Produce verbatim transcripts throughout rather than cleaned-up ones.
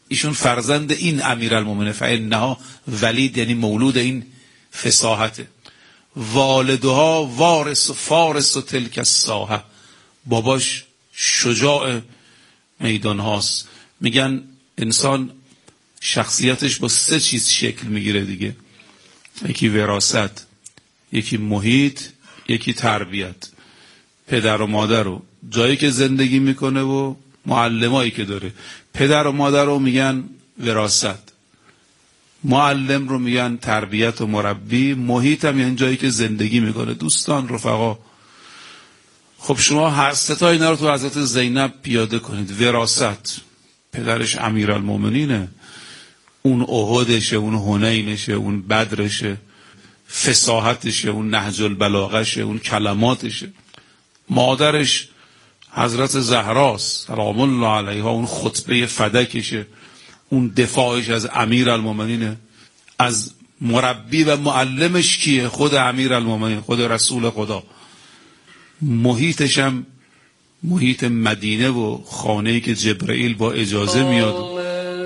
ایشون فرزند این امیرالمومنین، فإنها ولید یعنی مولود این فصاحته. والدها وارث و فارس و تلک الساحه، باباش شجاع میدان هاست. میگن انسان شخصیتش با سه چیز شکل میگیره دیگه، یکی وراثت، یکی محیط، یکی تربیت. پدر و مادر رو جایی که زندگی میکنه و معلمایی که داره. پدر و مادر رو میگن وراثت، معلم رو میگن تربیت و مربی، محیط هم یعنی جایی که زندگی میکنه، دوستان، رفقا. خب شما هر سه تا اینا رو تو حضرت زینب پیاده کنید. وراثت، پدرش امیرالمومنینه، اون احدشه، اون حنینشه، اون بدرشه، فصاحتشه، اون نهج البلاغشه، اون کلماتشه. مادرش حضرت زهراست سلام الله علیها، اون خطبه فدکشه، اون دفاعش از امیرالمومنینه. از مربی و معلمش کیه؟ خود امیرالمومنین، خود رسول خدا. محیطش هم محیط مدینه و خانه‌ای که جبرئیل با اجازه میاد.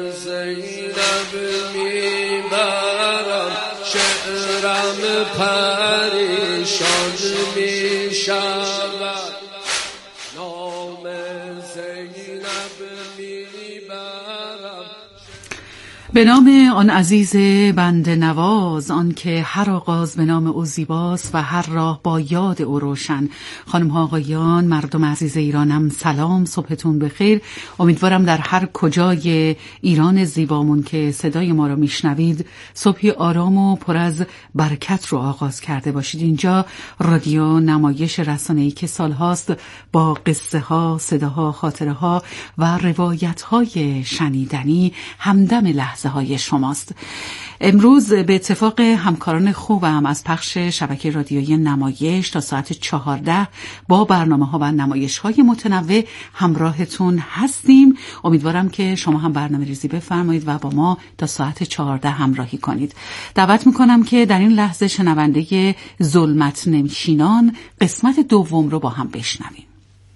شعرم پریشان می شود، نام زینب می برم. به نام آن عزیز بنده نواز، آن که هر آغاز به نام او زیباست و هر راه با یاد او روشن. خانم ها آقایان، مردم عزیز ایرانم، سلام، صبحتون بخیر. امیدوارم در هر کجای ایران زیبامون که صدای ما رو میشنوید صبحی آرام و پر از برکت رو آغاز کرده باشید. اینجا رادیو نمایش رسانه‌ای که سالهاست با قصه ها، صداها، خاطره ها و روایت های شنیدنی همدم لحظه های شماست. امروز به اتفاق همکاران خوبم از پخش شبکه رادیویی نمایش تا ساعت چهارده با برنامه ها و نمایش های متنوع همراهتون هستیم. امیدوارم که شما هم برنامه ریزی بفرمایید و با ما تا ساعت چهارده همراهی کنید. دعوت میکنم که در این لحظه شنونده ظلمت نشینان قسمت دوم رو با هم بشنویم.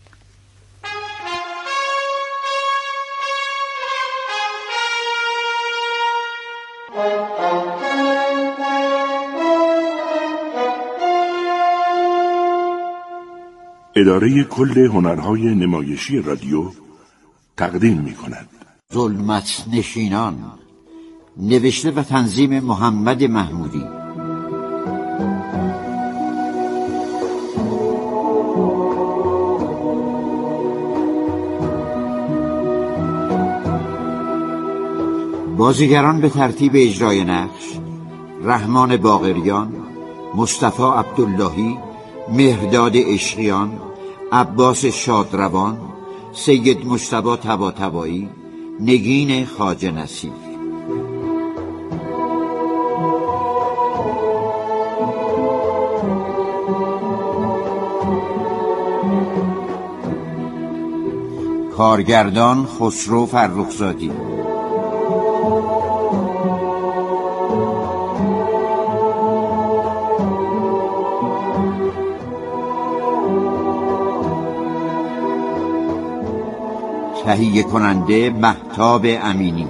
اداره کل هنرهای نمایشی رادیو تقدیم می کند ظلمت نشینان، نوشته و تنظیم محمد محمودی. بازیگران به ترتیب اجرای نقش: رحمان باقریان، مصطفی عبداللهی، مهرداد عشقیان، عباس شادروان، سید مجتبی طباطبایی، نگین خواجه نصیر. کارگردان خسرو فرخزادی. تهیه کننده مهتاب امینی.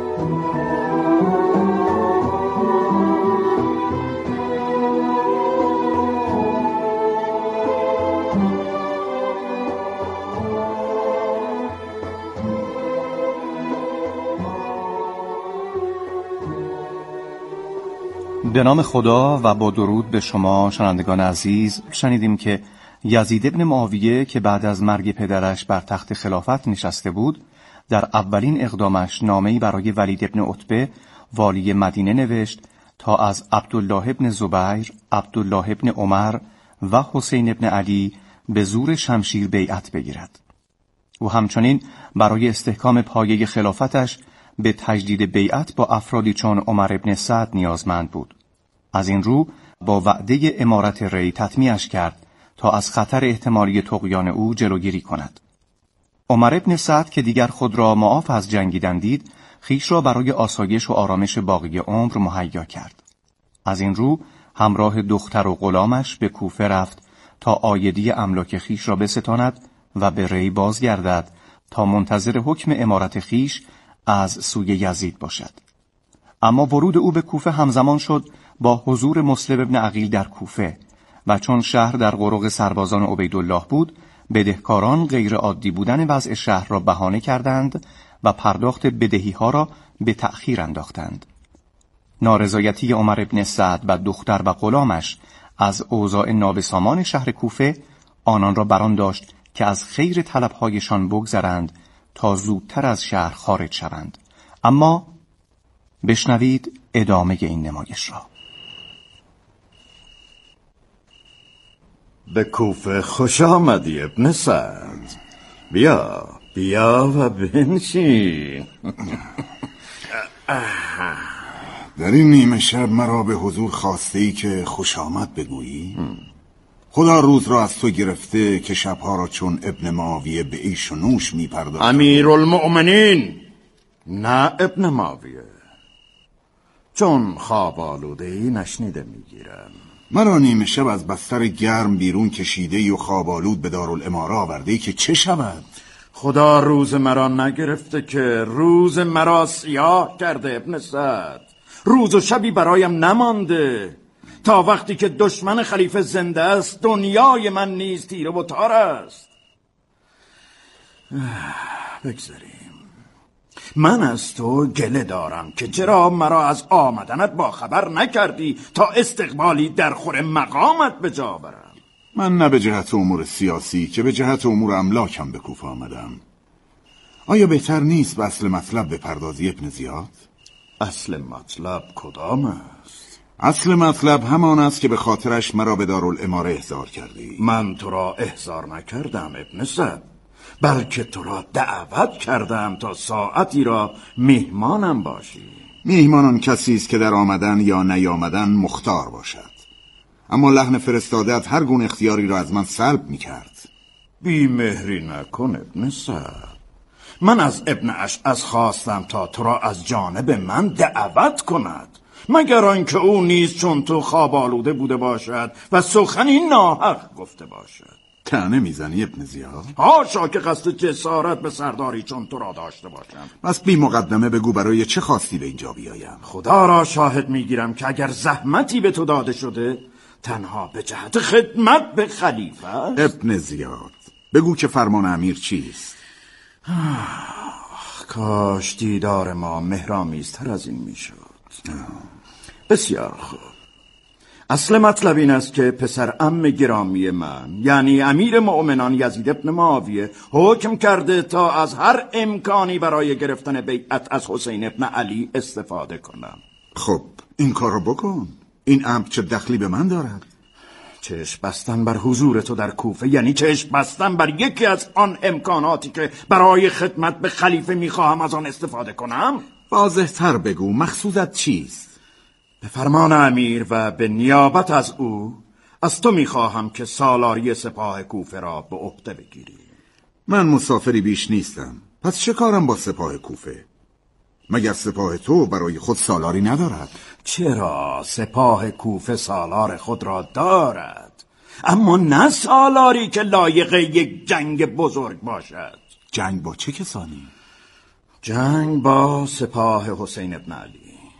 به نام خدا و با درود به شما شنوندگان عزیز، شنیدیم که یزید ابن معاویه که بعد از مرگ پدرش بر تخت خلافت نشسته بود، در اولین اقدامش نامه‌ای برای ولید ابن عتبه والی مدینه نوشت تا از عبدالله ابن زبیر، عبدالله ابن عمر و حسین ابن علی به زور شمشیر بیعت بگیرد. او همچنین برای استحکام پایه خلافتش به تجدید بیعت با افرادی چون عمر ابن سعد نیازمند بود. از این رو با وعده امارت ری تطمیعش کرد تا از خطر احتمالی طغیان او جلوگیری کند. عمر ابن سعد که دیگر خود را معاف از جنگیدن دید، خیش را برای آسایش و آرامش باقی عمر مهیا کرد. از این رو همراه دختر و غلامش به کوفه رفت تا آیدی املاک خیش را بستاند و به ری بازگردد تا منتظر حکم امارت خیش از سوی یزید باشد. اما ورود او به کوفه همزمان شد با حضور مسلم ابن عقیل در کوفه و چون شهر در قرق سربازان عبیدالله بود، بدهکاران غیر عادی بودن وضع شهر را بهانه کردند و پرداخت بدهی ها را به تأخیر انداختند. نارضایتی عمر ابن سعد و دختر و غلامش از اوضاع نابسامان شهر کوفه آنان را بران داشت که از خیر طلبهایشان بگذرند تا زودتر از شهر خارج شوند. اما بشنوید ادامه این نمایش را. به کوفه خوش آمدی ابن سعد. بیا بیا و بنشین. در این نیمه شب مرا به حضور خواسته ای که خوش آمد بگویی؟ خدا روز را از تو گرفته که شبها را چون ابن معاویه به عیش و نوش می پرداخت. امیر المؤمنین، نه ابن معاویه. چون خواب آلوده ای نشنیده می گیرم. مرا نیمه شب از بستر گرم بیرون کشیده و خواب آلود به دارالاماره آورده ای که چه شود؟ خدا روز مرا نگرفته که روز مرا سیاه کرده ابن سعد. روز و شبی برایم نمانده. تا وقتی که دشمن خلیفه زنده است دنیای من نیز تیره و تار است. بگذاریم. من از تو گله دارم که چرا مرا از آمدنت با خبر نکردی تا استقبالی در خور مقامت به جا برم. من نه به جهت امور سیاسی که به جهت امور املاکم به کوفه آمدم. آیا بهتر نیست به اصل مطلب بپردازی ابن زیاد؟ اصل مطلب کدام است؟ اصل مطلب همان است که به خاطرش مرا به دارالاماره احضار کردی. من تو را احضار نکردم ابن سعد، بلکه تو را دعوت کردم تا ساعتی را میهمانم باشی. میهمانان کسی است که در آمدن یا نیامدن مختار باشد، اما لحن فرستادت هر گونه اختیاری را از من سلب میکرد. بی مهری نکن ابن سعد. من از ابن اشعث خواستم تا تو را از جانب من دعوت کند، مگر آنکه او نیز چون تو خواب آلوده بوده باشد و سخنی ناحق گفته باشد. طعنه میزنی ابن زیاد؟ حاشا که قصد جسارت به سرداری چون تو را داشته باشم. بس بی مقدمه بگو برای چه خواستی به اینجا بیایم؟ خدا را شاهد میگیرم که اگر زحمتی به تو داده شده تنها به جهت خدمت به خلیفه است. ابن زیاد بگو که فرمان امیر چیست؟ کاش دیدار ما مهرامیزتر از این میشد. بسیار خوب. اصل مطلب این است که پسر عم گرامی من یعنی امیر مؤمنان یزید ابن معاویه حکم کرده تا از هر امکانی برای گرفتن بیعت از حسین ابن علی استفاده کنم. خب این کار رو بکن. این امر چه دخلی به من دارد؟ چشم بستن بر حضور تو در کوفه یعنی چشم بستن بر یکی از آن امکاناتی که برای خدمت به خلیفه میخواهم از آن استفاده کنم. واضح تر بگو مقصودت چیست؟ به فرمان امیر و به نیابت از او از تو میخواهم که سالاری سپاه کوفه را به عهده بگیری. من مسافری بیش نیستم، پس چه کارم با سپاه کوفه؟ مگر سپاه تو برای خود سالاری ندارد؟ چرا سپاه کوفه سالار خود را دارد، اما نه سالاری که لایق یک جنگ بزرگ باشد. جنگ با چه کسانی؟ جنگ با سپاه حسین ابن علی.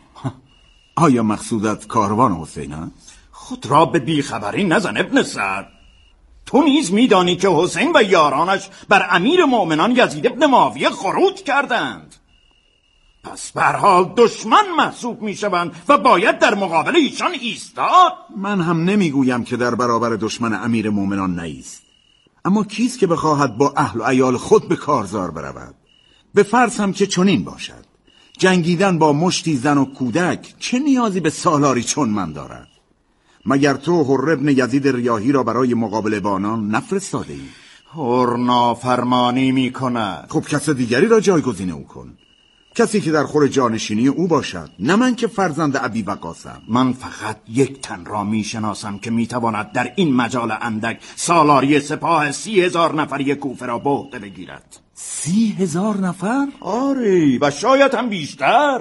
آیا مقصودت کاروان حسین است؟ خود را به بیخبری نزن ابن سعد. تو نیز میدانی که حسین و یارانش بر امیر مؤمنان یزید ابن معاویه خروج کردند. پس به هر حال دشمن محسوب میشوند و باید در مقابل ایشان ایستاد. من هم نمیگویم که در برابر دشمن امیر مؤمنان نیست، اما کیست که بخواهد با اهل و عیال خود به کارزار برود؟ به فرض هم که چنین باشد، جنگیدن با مشتی زن و کودک چه نیازی به سالاری چون من دارد؟ مگر تو حر ابن یزید ریاحی را برای مقابله با آنان نفرستاده ای؟ حر نافرمانی می کند. خب کس دیگری را جایگزین او کن، کسی که در خور جانشینی او باشد، نه من که فرزند ابی وقاسم. من فقط یک تن را می شناسم که می تواند در این مجال اندک سالاری سپاه سی هزار نفری کوفه را به عهده بگیرد. سی هزار نفر؟ آره و شاید هم بیشتر.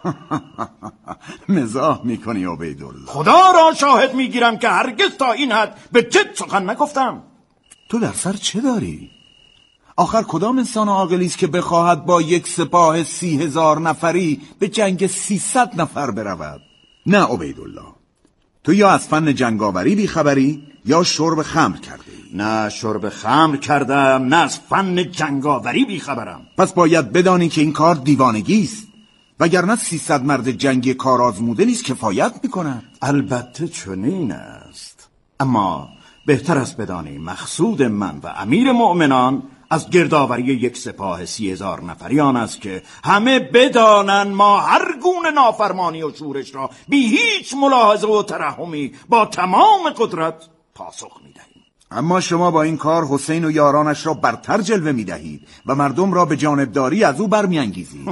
مزاح میکنی عبیدالله؟ خدا را شاهد میگیرم که هرگز تا این حد به جد سخن نگفتم. تو در سر چه داری؟ آخر کدام انسان عاقلی است که بخواهد با یک سپاه سی هزار نفری به جنگ سیصد نفر برود؟ نه عبیدالله، تو یا از فن جنگاوری بیخبری یا شرب خمر کرده ای. نه شرب خمر کردم، نه از فن جنگاوری بیخبرم. پس باید بدانی که این کار دیوانگی است، وگرنه سیصد مرد جنگی کار آزموده نیز کفایت میکنند. البته چنین است، اما بهتر است بدانی مقصود من و امیر مؤمنان از گردآوری یک سپاه سی هزار نفری آن است که همه بدانن ما هر گونه نافرمانی و شورش را بی هیچ ملاحظه و ترحمی با تمام قدرت پاسخ میدهیم. اما شما با این کار حسین و یارانش را برتر جلوه میدهید و مردم را به جانبداری از او برمیانگیزید.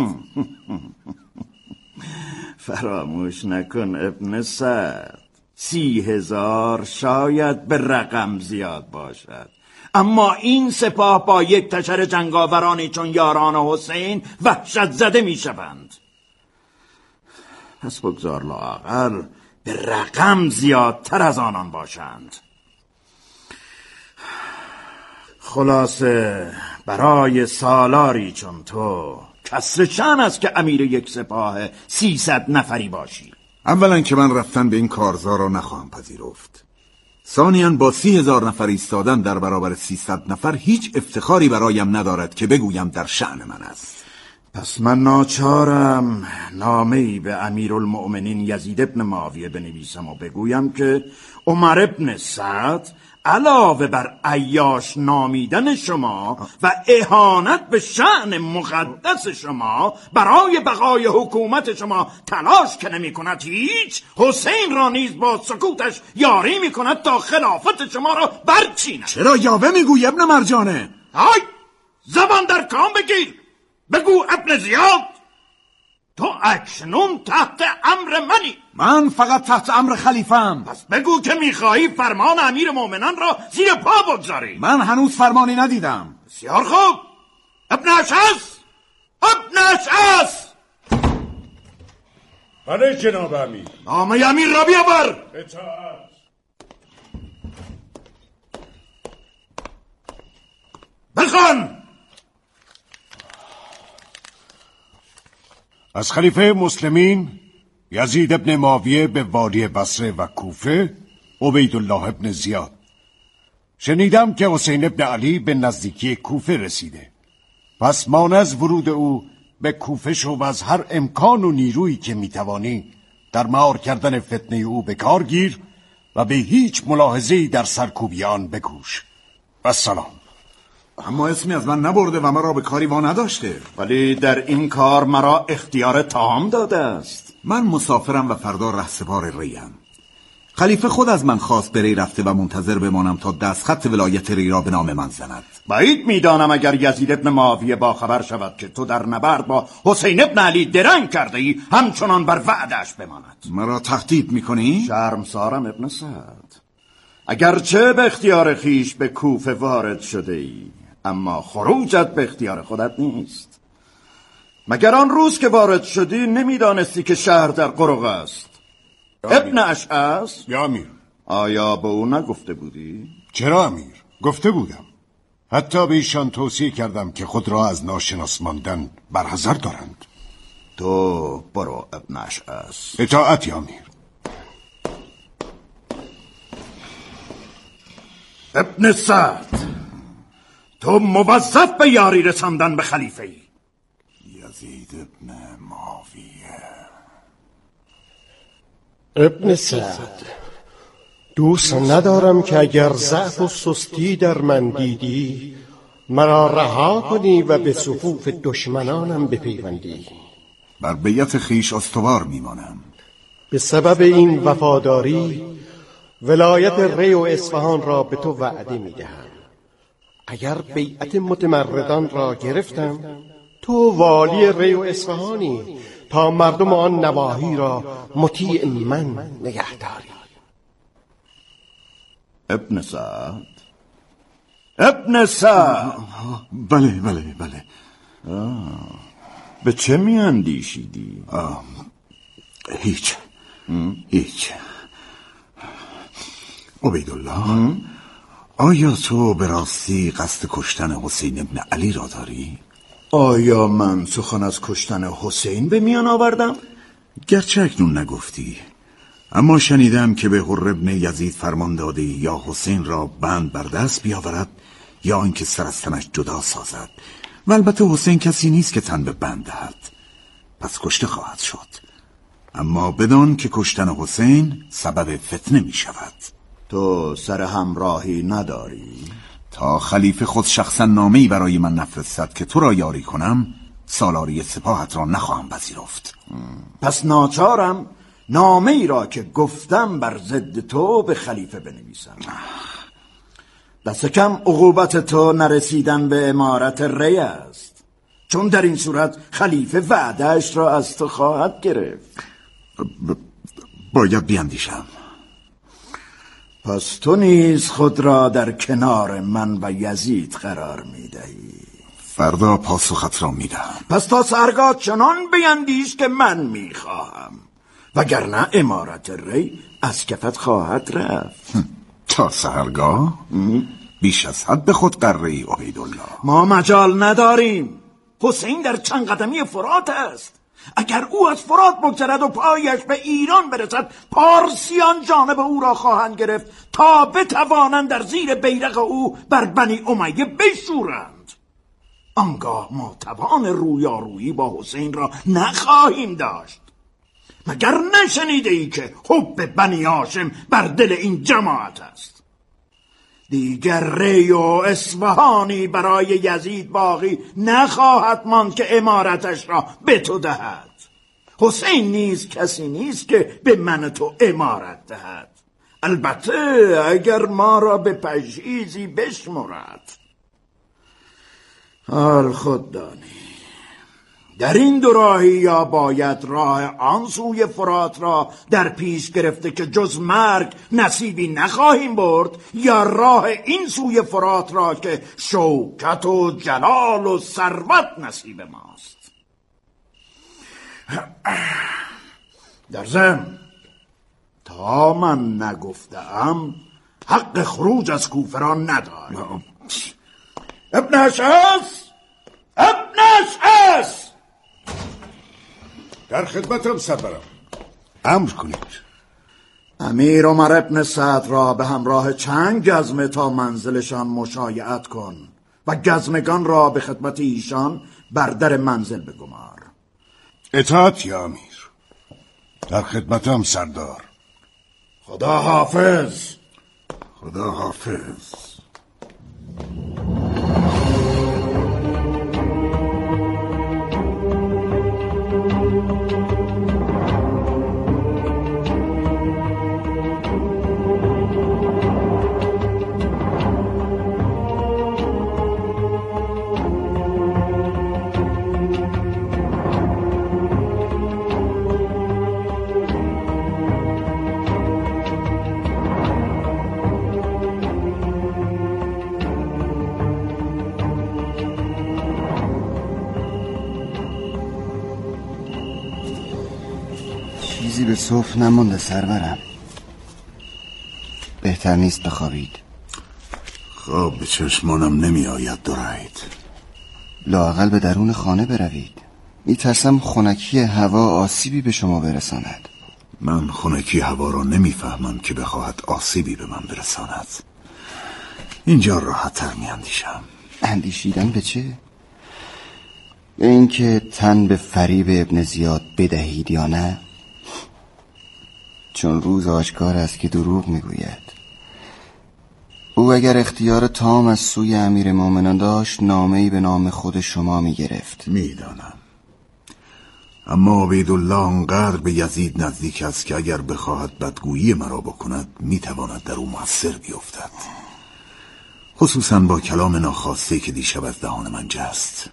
فراموش نکن ابن سعد، سی هزار شاید به رقم زیاد باشد، اما این سپاه با یک تشر جنگاورانی چون یاران حسین وحشت زده می شوند. پس بگذار لااقل به رقم زیادتر از آنان باشند. خلاصه برای سالاری چون تو کسر شأن است که امیر یک سپاه سیصد نفری باشی. اولا که من رفتن به این کارزار را نخواهم پذیرفت. ثانیاً با سی هزار نفر ایستادن در برابر سیصد نفر هیچ افتخاری برایم ندارد که بگویم در شأن من است. پس من ناچارم نامه‌ای به امیرالمؤمنین یزید ابن معاویه بنویسم و بگویم که عمر ابن سعد علاوه بر عیاش نامیدن شما و اهانت به شأن مقدس شما برای بقای حکومت شما تلاش که نمی کند، هیچ حسین را نیز با سکوتش یاری می کند تا خلافت شما را برچیند. چرا یاوه میگوی ابن مرجانه؟ های زبان در کام بگیر، بگو ابن زیاد تو اکنون تحت امر منی. من فقط تحت امر خلیفه‌ام. پس بگو که میخواهی فرمان امیر مومنان را زیر پا بگذاری. من هنوز فرمانی ندیدم. بسیار خوب، ابن اشعث، ابن اشعث. بله جناب امیر. نامه امیر را بیاور. اطاعت. بخوان. از خلیفه مسلمین یزید ابن معاویه به والی بصره و کوفه عبیدالله ابن زیاد. شنیدم که حسین ابن علی به نزدیکی کوفه رسیده، پس مانع از ورود او به کوفه شو و از هر امکان و نیرویی که میتوانی در مهار کردن فتنه او به کار گیر و به هیچ ملاحظه‌ای در سرکوبی آن بکوش. و سلام. اما اسمی از من نبرده و مرا به کاری وا نداشته. ولی در این کار مرا اختیار تام داده است. من مسافرم و فردا رهسپار ریم. خلیفه خود از من خواست به ری رفته و منتظر بمانم تا دستخط ولایت ری را به نام من زند. بعید میدانم اگر یزید ابن معاویه با خبر شود که تو در نبرد با حسین ابن علی درنگ کرده ای، همچنان بر وعدش بماند. مرا تهدید میکنی؟ شرمسارم ابن سعد. اگرچه به اختیار خیش به کوفه وارد شده ای، اما خروجت به اختیار خودت نیست. مگر آن روز که وارد شدی نمیدانستی که شهر در قرق است؟ ابن اشعث. یا امیر. آیا به او نگفته بودی؟ چرا امیر؟ گفته بودم. حتی به ایشان توصیه کردم که خود را از ناشناس ماندن برحذر دارند. تو برو ابن اشعث. اطاعت یا امیر. ابن سعد، تو موظف به یاری رساندن به خلیفه ای. یزید ابن معاویه. ابن سعد، دوست ندارم که اگر ضعف و سستی در من دیدی مرا رها کنی و به صفوف دشمنانم بپیوندی. بر بیعت خیش استوار میمانم. به سبب این وفاداری ولایت ری و اصفهان را به تو وعده میدهم. اگر بیعت متمردان را گرفتم، تو والی ری و اصفهانی تا مردم آن نواحی را مطیع من نگهداری. ابن سعد، ابن سعد. بله بله بله. به چه می اندیشیدی؟ هیچ هیچ. عبیدالله، آیا تو به راستی قصد کشتن حسین ابن علی را داری؟ آیا من سخن از کشتن حسین به میان آوردم؟ گرچه اکنون نگفتی، اما شنیدم که به حر ابن یزید فرمان داده یا حسین را بند بر دست بیاورد یا آنکه سر از تنش جدا سازد، و البته حسین کسی نیست که تن به بند دهد، پس کشته خواهد شد. اما بدان که کشتن حسین سبب فتنه می شود. تو سر همراهی نداری؟ تا خلیفه خود شخصا نامه‌ای برای من نفرستد که تو را یاری کنم، سالاری سپاهت را نخواهم پذیرفت. پس ناچارم نامه‌ای را که گفتم بر ضد تو به خلیفه بنویسم. دست کم عقوبت تو نرسیدن به امارت ری است، چون در این صورت خلیفه وعده‌اش را از تو خواهد گرفت. ب... باید بیندیشم. پس تو نیز خود را در کنار من و یزید قرار میدهی؟ فردا پاسخت را میدهم. پس تا سرگاه چنان بیندیش که من میخواهم، وگرنه امارت ری از کفت خواهد رفت. تا سرگاه؟ بیش از حد به خود قره‌ای عبیدالله. ما مجال نداریم. حسین در چند قدمی فرات است. اگر او از فرات بگذرد و پایش به ایران برسد، پارسیان جانب او را خواهند گرفت تا بتوانند در زیر بیرق او بر بنی امیه بشورند. آنگاه ما توان رویارویی با حسین را نخواهیم داشت. مگر نشنیده ای که حب بنی هاشم بر دل این جماعت است؟ دیگر ری و اصفهانی برای یزید باقی نخواهد ماند که امارتش را به تو دهد. حسین نیز کسی نیست که به من تو امارت دهد، البته اگر ما را به پشیزی بشمرد. حال خود دانی در این دو راهی یا باید راه آن سوی فرات را در پیش گرفته که جز مرگ نصیبی نخواهیم برد، یا راه این سوی فرات را که شوکت و جلال و ثروت نصیب ماست. در ضمن تا من نگفتم حق خروج از کوفه را نداری. ابن اشعث، ابن اشعث، در خدمتم سرورم. امر کنید. امیر عمر ابن سعد را به همراه چند گزمه تا منزلشان مشایعت کن و گزمگان را به خدمت ایشان بر در منزل بگمار. اطاعت یا امیر. در خدمتم سردار. خدا حافظ. خدا حافظ. چیزی به صبح نمونده سرورم. بهتر نیست بخوابید؟ خواب به چشمانم نمی آید درایت. لااقل به درون خانه بروید. میترسم خنکی هوا آسیبی به شما برساند. من خنکی هوا را نمیفهمم که بخواهد آسیبی به من برساند. اینجا راحت تر می اندیشم. اندیشیدن به چه؟ به اینکه تن به فریب ابن زیاد بدهید یا نه؟ چون روز آشکار است که دروغ میگوید. او اگر اختیار تام از سوی امیر مومنان داشت، نامه‌ای به نام خود شما میگرفت. میدانم، اما عبیدالله آنقدر به یزید نزدیک است که اگر بخواهد بدگویی مرا بکند میتواند در او مؤثر بیفتد، خصوصا با کلام ناخواسته که دیشب از دهان من جست.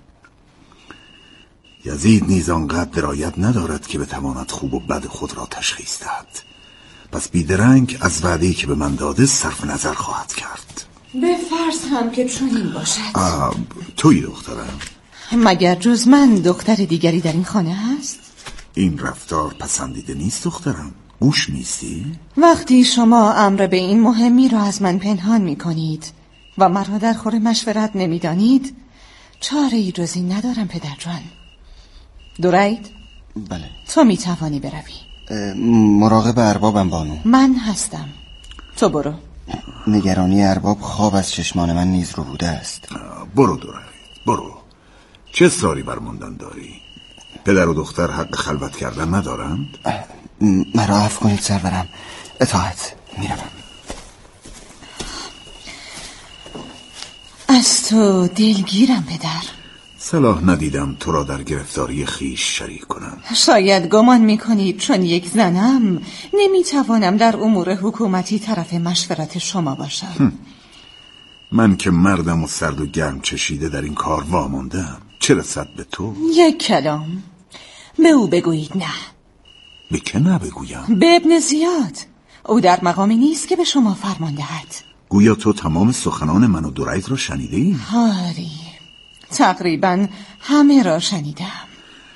یزید نیز آنقدر درایت ندارد که بتواند خوب و بد خود را تشخیص دهد، پس بیدرنگ از وعده‌ای که به من داده صرف نظر خواهد کرد. به فرض هم که چنین باشد. توی دخترم؟ مگر جز من دختر دیگری در این خانه هست؟ این رفتار پسندیده نیست دخترم. گوش نیستی؟ وقتی شما امر به این مهمی را از من پنهان می کنید و مرا در خور مشورت نمی دانید، چاره ای جز این ندارم پدر جان. درید؟ بله. تو می توانی بروی. مراقب اربابم بانو. من هستم. تو برو. نگرانی ارباب خواب از چشمان من نیز رو بوده است. برو درید، برو. چه ساری برموندن داری؟ پدر و دختر حق خلوت کردن ندارند؟ مرا عفو کنید سرورم، اطاعت. میروم. از تو دلگیرم پدر. صلاح ندیدم تو را در گرفتاری خیش شریک کنم. شاید گمان میکنید چون یک زنم نمیتوانم در امور حکومتی طرف مشورت شما باشم. من که مردم و سرد و گرم چشیده در این کار واماندم، چه رسد به تو؟ یک کلام به او بگویید نه. به که نه بگویم؟ به ابن زیاد. او در مقامی نیست که به شما فرمان دهد. گویا تو تمام سخنان من و درید را شنیده ای؟ آری، تقریبا همه را شنیدم.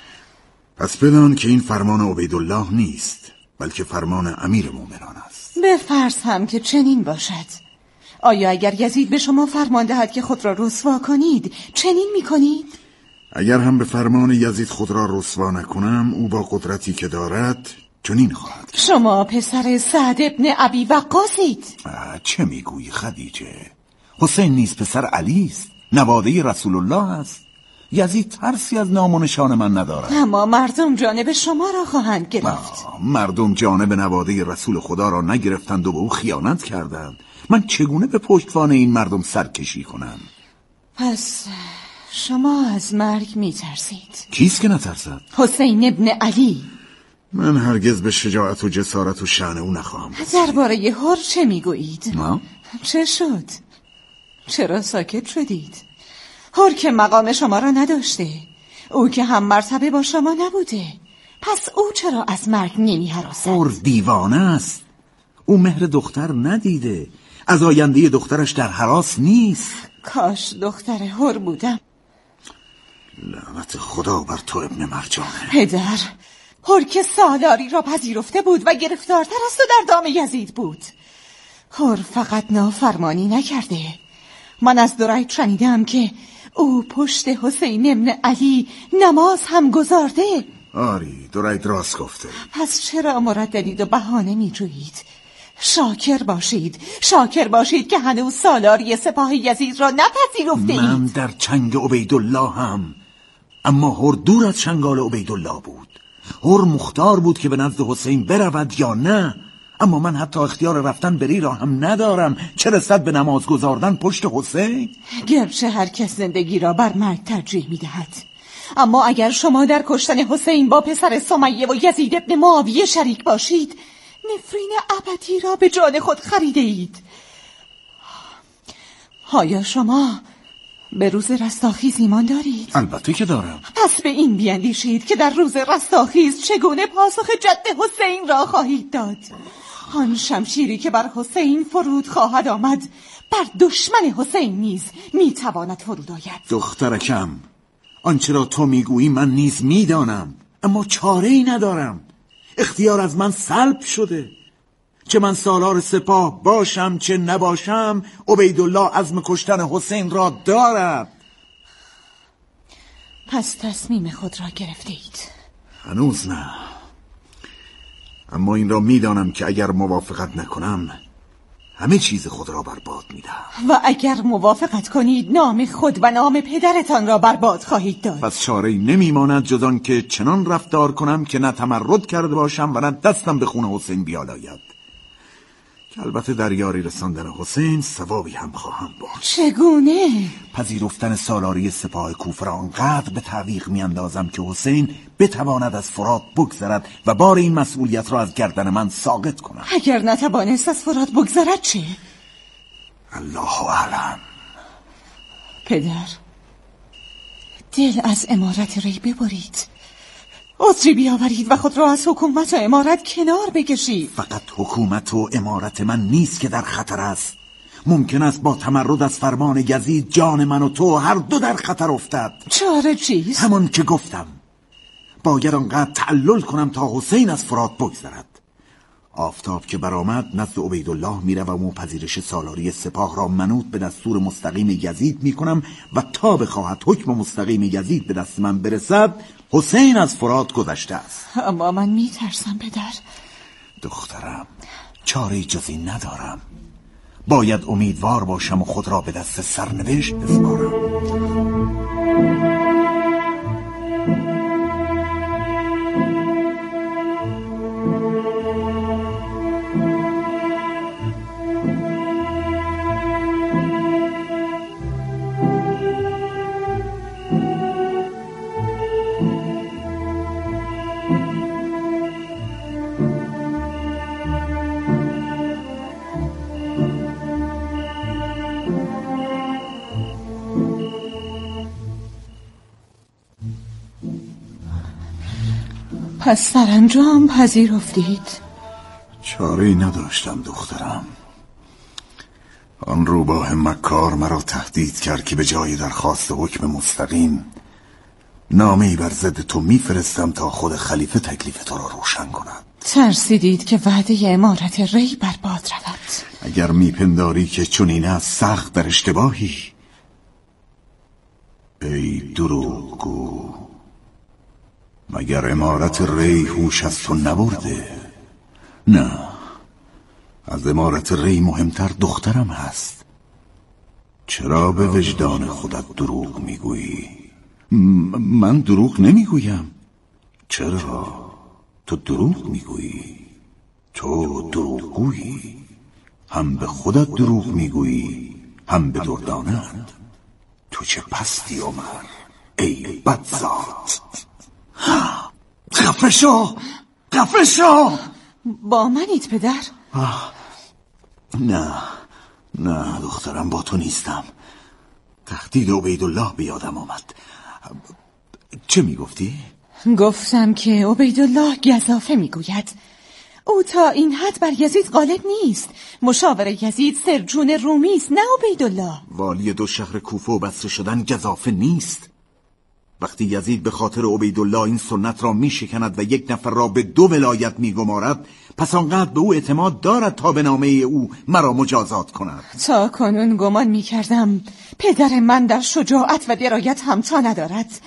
پس بدان که این فرمان عبیدالله نیست، بلکه فرمان امیر مومنان است. به فرض هم که چنین باشد، آیا اگر یزید به شما فرمان دهد که خود را رسوا کنید چنین می کنید؟ اگر هم به فرمان یزید خود را رسوا نکنم، او با قدرتی که دارد چنین خواهد. شما پسر سعد ابن ابی وقاصید. چه میگویی خدیجه؟ حسین نیز پسر علی است، نواده رسول الله است. یزید ترسی از نام و نشان من ندارد. اما مردم جانب شما را خواهند گرفت. مردم جانب نواده رسول خدا را نگرفتند و به او خیانت کردند. من چگونه به پشتوان این مردم سرکشی کنم؟ پس شما از مرگ می ترسید؟ کیست که نترسد؟ حسین ابن علی. من هرگز به شجاعت و جسارت و شأن او نخواهم. درباره هر چه می گویید؟ ما؟ چه شد؟ چرا ساکت شدید؟ هر که مقام شما را نداشته، او که هم مرتبه با شما نبوده، پس او چرا از مرگ نمی هراسد؟ هر دیوانه است. او مهر دختر ندیده، از آینده دخترش در هراس نیست. کاش دختر هر بودم. لعنت خدا بر تو ابن مرجانه. پدر، هر که سالاری را پذیرفته بود و گرفتارتر است و در دام یزید بود. هر فقط نافرمانی نکرده. من از درید شنیدم که او پشت حسین ابن علی نماز هم گذارده. آری، درید راست گفته. پس چرا مرددید و بهانه می جویید؟ شاکر باشید، شاکر باشید که هنوز سالاری سپاه یزید را نپذیرفتید. من در چنگ عبیدالله هم، اما هر دور از چنگال عبیدالله بود. هر مختار بود که به نزد حسین برود یا نه، اما من حتی اختیار رفتن بری را هم ندارم، چه رسد به نماز گذاردن پشت حسین؟ گرچه هر کس زندگی را بر مرگ ترجیح می دهد، اما اگر شما در کشتن حسین با پسر سمیه و یزید ابن معاویه شریک باشید، نفرین ابدی را به جان خود خریده اید. آیا شما به روز رستاخیز ایمان دارید؟ البته که دارم. پس به این بیندیشید که در روز رستاخیز چگونه پاسخ جد حسین را خواهید داد. آن شمشیری که بر حسین فرود خواهد آمد، بر دشمن حسین نیز میتواند فرود آید. دخترکم، آنچه را تو میگویی من نیز میدانم، اما چاره ای ندارم. اختیار از من سلب شده. چه من سالار سپاه باشم چه نباشم، عبیدالله عزم کشتن حسین را دارد. پس تصمیم خود را گرفته اید؟ هنوز نه، اما این را میدانم که اگر موافقت نکنم همه چیز خود را برباد میدهم. و اگر موافقت کنید نام خود و نام پدرتان را برباد خواهید داد. پس چاره‌ای نمیماند جز آن که چنان رفتار کنم که نه تمرد کرده باشم و نه دستم به خون حسین بیالاید، که البته در یاری رساندن حسین ثوابی هم خواهم برد. چگونه؟ پذیرفتن سالاری سپاه کوفه را آنقدر به تعویق میاندازم که حسین بتواند از فرات بگذرد و بار این مسئولیت را از گردن من ساقط کنم. اگر نتوانست از فرات بگذرد چه؟ الله اعلم. پدر، دل از امارت ری ببرید، عذری بیاورید و خود را از حکومت و امارت کنار بکشید. فقط حکومت و امارت من نیست که در خطر است. ممکن است با تمرد از فرمان یزید جان من و تو هر دو در خطر افتد. چاره چیست؟ همان که گفتم، باید آنقدر تعلل کنم تا حسین از فرات بگذرد. آفتاب که برآمد نزد عبیدالله میروم و پذیرش سالاری سپاه را منوط به دستور مستقیم یزید میکنم و تا بخواهد حکم مستقیم یزید به دست من برسد حسین از فرات گذشته است. اما من میترسم پدر. دخترم، چاره جز این ندارم. باید امیدوار باشم و خود را به دست سرنوشت بسپارم. پس سرانجام پذیرفتید؟ چاره‌ای نداشتم دخترم. آن روباه مکار مرا تهدید کرد که به جای درخواست حکم مستقیم نامه‌ای بر ضد تو میفرستم تا خود خلیفه تکلیف تو را روشن کند. ترسیدید که وعده امارت ری برباد رود. اگر میپنداری که چنین است سخت در اشتباهی. ای دروغگو، مگر امارت ری هوش از تو نبرده؟ نه، از امارت ری مهمتر دخترم هست. چرا به وجدان خودت دروغ میگویی؟ من دروغ نمیگویم. چرا؟ تو دروغ میگویی. تو دروغگویی. هم به خودت دروغ میگویی هم به دردانت. تو چه پستی عمر، ای بدزاد. خفه شو، خفه شو. با منید پدر؟ آه. نه نه دخترم، با تو نیستم. تهدید عبیدالله بیادم آمد. چه میگفتی؟ گفتم که عبیدالله گزافه میگوید. او تا این حد بر یزید غالب نیست. مشاور یزید سرجون رومی است، نه عبیدالله. والی دو شهر کوفه و بصره شدن گزافه نیست. وقتی یزید به خاطر عبیدالله این سنت را می شکند و یک نفر را به دو ولایت می گمارد، پس آنقدر به او اعتماد دارد تا به نامه او مرا مجازات کند. تا کنون گمان می کردم پدر من در شجاعت و درایت همتا ندارد.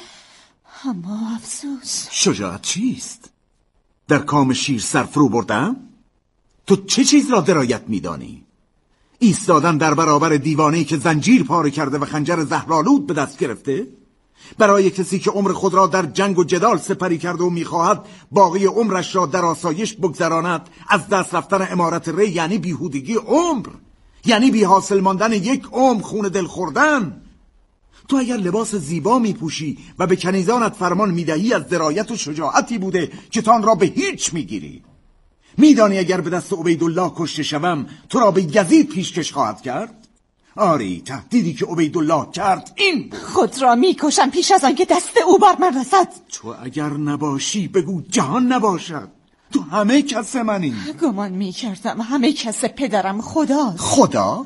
اما افسوس. شجاعت چیست؟ در کام شیر سر فرو بردم؟ تو چه چیز را درایت می دانی؟ ایستادن در برابر دیوانه‌ای که زنجیر پاره کرده و خنجر زهرآلود به دست گرفته؟ برای کسی که عمر خود را در جنگ و جدال سپری کرده و میخواهد باقی عمرش را در آسایش بگذراند، از دست رفتن امارت ری یعنی بیهودگی عمر، یعنی بی حاصل ماندن یک عمر خون دل خوردن. تو اگر لباس زیبا میپوشی و به کنیزانت فرمان میدهی از درایت و شجاعتی بوده که تان را به هیچ میگیری. میدانی اگر به دست عبیدالله کشته شوم تو را به یزید پیشکش خواهد کرد؟ آری، تهدیدی که عبیدالله کرد این بود. خود را میکشم پیش از آن که دست او بر من رسد. تو اگر نباشی بگو جهان نباشد. تو همه کس منی. گمان میکردم همه کس پدرم خداست. خدا؟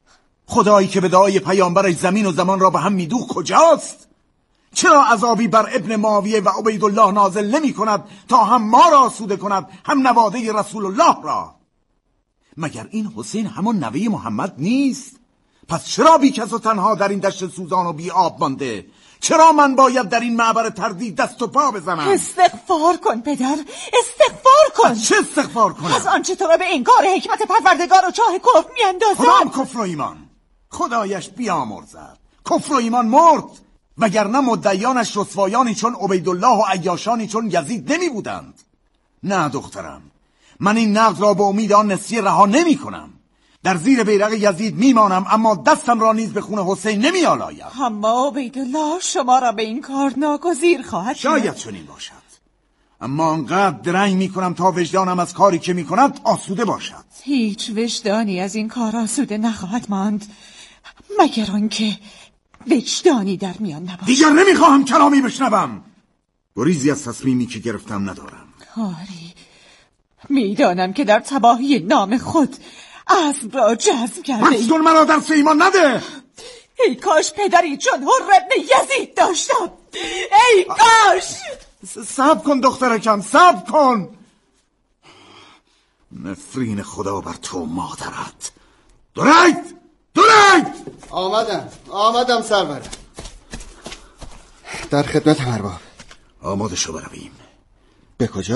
خدایی که به دعای پیامبرش زمین و زمان را به هم میدوخت کجاست؟ چرا عذابی بر ابن معاویه و عبیدالله نازل نمی کند تا هم ما را آسوده کند هم نواده رسول الله را؟ مگر این حسین همان نوه محمد نیست؟ پس چرا بی کس و تنها در این دشت سوزان و بی آب مانده؟ چرا من باید در این معبر تردید دست و پا بزنم؟ استغفار کن پدر، استغفار کن. چه استغفار کنم؟ از آنچه تو را به انکار حکمت پروردگار و چاه کفر میاندازد. کدام کفر و ایمان؟ خدایش بیامرزد. کفر و ایمان مرد، وگرنه مدعیانش رسوایانی چون عبیدالله و عیاشانی چون یزید نمی بودند. نه دخترم، من این نقد را به امید آن نسیه رها نمی کنم. در زیر بیرق یزید میمانم، اما دستم را نیز به خون حسین نمی آلایم. اما عبیدالله شما را به این کار ناگزیر خواهد کرد. شاید چنین باشد، اما انقدر درنگ میکنم تا وجدانم از کاری که میکند آسوده باشد. هیچ وجدانی از این کار آسوده نخواهد ماند، مگر آنکه وجدانی در میان نباشد. دیگر نمیخواهم کلامی بشنوم. گریزی از تصمیمی که گرفتم ندارم. آری، میدانم که در تباهی نام خود عزم را جزم کرده ای. مستون مرا در ایمان نده. ای کاش پدری چون حر ابن یزید داشتم. ای کاش. صبر کن دخترکم، صبر کن. نفرین خدا بر تو مادرت. درید درید. آمدم آمدم سرورم. در خدمت ارباب. آماده شو برویم. به کجا؟